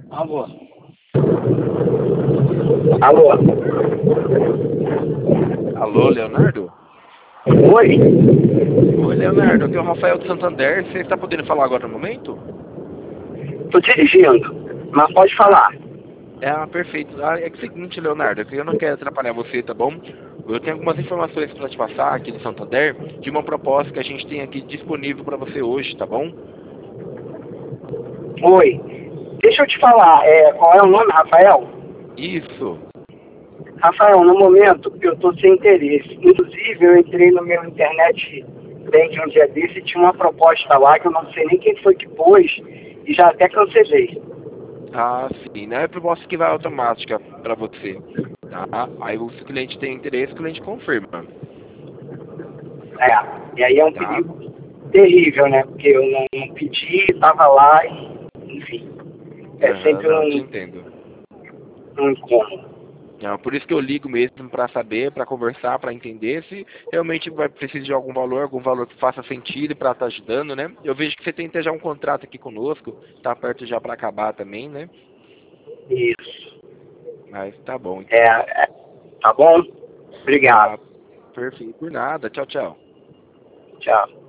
Alô? Alô? Alô, Leonardo? Oi? Oi, Leonardo, aqui é o Rafael do Santander. Você está podendo falar agora no momento? Tô dirigindo, mas pode Ah, falar. perfeito. É que é o seguinte, Leonardo, que eu não quero atrapalhar você, tá bom? Eu tenho algumas informações para te passar aqui do Santander de uma proposta que a gente tem aqui disponível para você hoje, tá bom? Oi. Deixa eu te falar, qual é o nome, Rafael? Isso. Rafael, no momento eu tô sem interesse. Inclusive, eu entrei no meu internet bank um dia desse e tinha uma proposta lá que eu não sei nem quem foi que pôs e já até cancelei. Ah, sim. Não é proposta que vai automática para você, tá? Aí o cliente tem interesse, o cliente confirma, E aí é um tá? perigo terrível, né? Porque eu não pedi, tava lá e, enfim, é Aham, sempre não, te entendo. um incômodo. Não, por isso que eu ligo mesmo para saber, para conversar, para entender se realmente vai precisar de algum valor que faça sentido para estar ajudando, né? Eu vejo que você tem até já um contrato aqui conosco, tá perto já para acabar também, né? Isso. Mas tá bom, É, então. é, tá bom? Obrigado. Tá perfeito. Por nada. Tchau, tchau. Tchau.